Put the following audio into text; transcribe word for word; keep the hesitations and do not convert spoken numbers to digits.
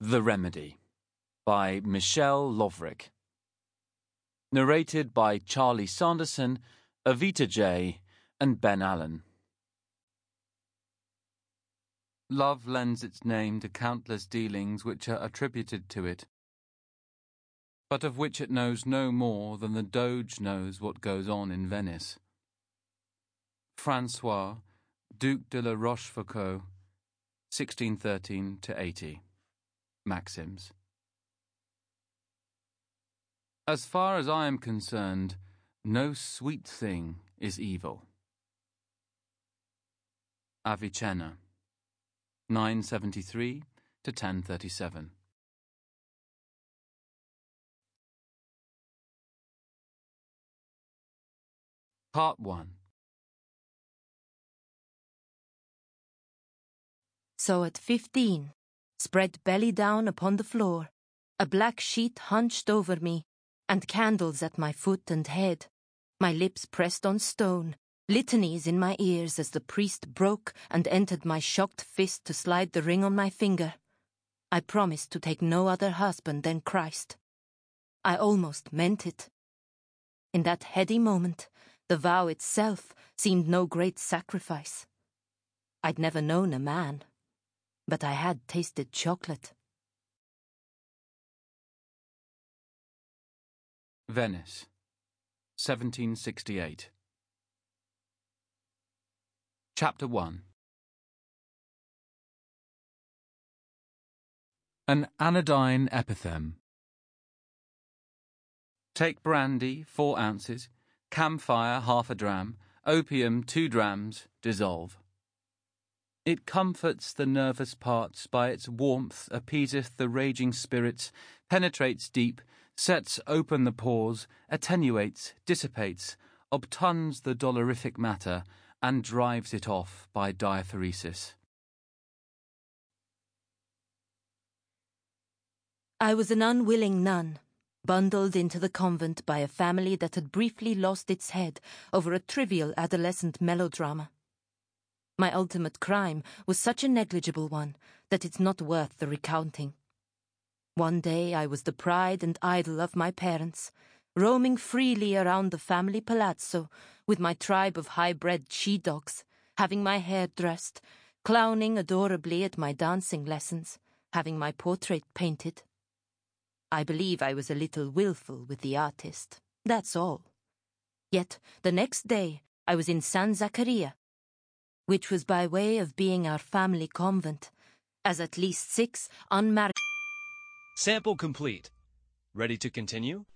The Remedy by Michelle Lovrick. Narrated by Charlie Sanderson, Avita J., and Ben Allen. Love lends its name to countless dealings which are attributed to it, but of which it knows no more than the Doge knows what goes on in Venice. Francois, Duc de la Rochefoucauld, sixteen thirteen to eighty. Maxims. As far as I am concerned, no sweet thing is evil. Avicenna, nine seventy-three to ten thirty-seven. Part one. So at fifteen, spread belly down upon the floor, a black sheet hunched over me, and candles at my foot and head, my lips pressed on stone, litanies in my ears as the priest broke and entered my shocked fist to slide the ring on my finger. I promised to take no other husband than Christ. I almost meant it. In that heady moment, the vow itself seemed no great sacrifice. I'd never known a man, but I had tasted chocolate. Venice, seventeen sixty-eight. Chapter one. An anodyne epithem. Take brandy, four ounces, camphire, half a dram, opium, two drams, dissolve. It comforts the nervous parts, by its warmth appeaseth the raging spirits, penetrates deep, sets open the pores, attenuates, dissipates, obtuns the dolorific matter, and drives it off by diaphoresis. I was an unwilling nun, bundled into the convent by a family that had briefly lost its head over a trivial adolescent melodrama. My ultimate crime was such a negligible one that it's not worth the recounting. One day I was the pride and idol of my parents, roaming freely around the family palazzo with my tribe of high-bred she-dogs, having my hair dressed, clowning adorably at my dancing lessons, having my portrait painted. I believe I was a little willful with the artist, that's all. Yet the next day I was in San Zaccaria, which was by way of being our family convent, as at least six unmarried... Sample complete. Ready to continue?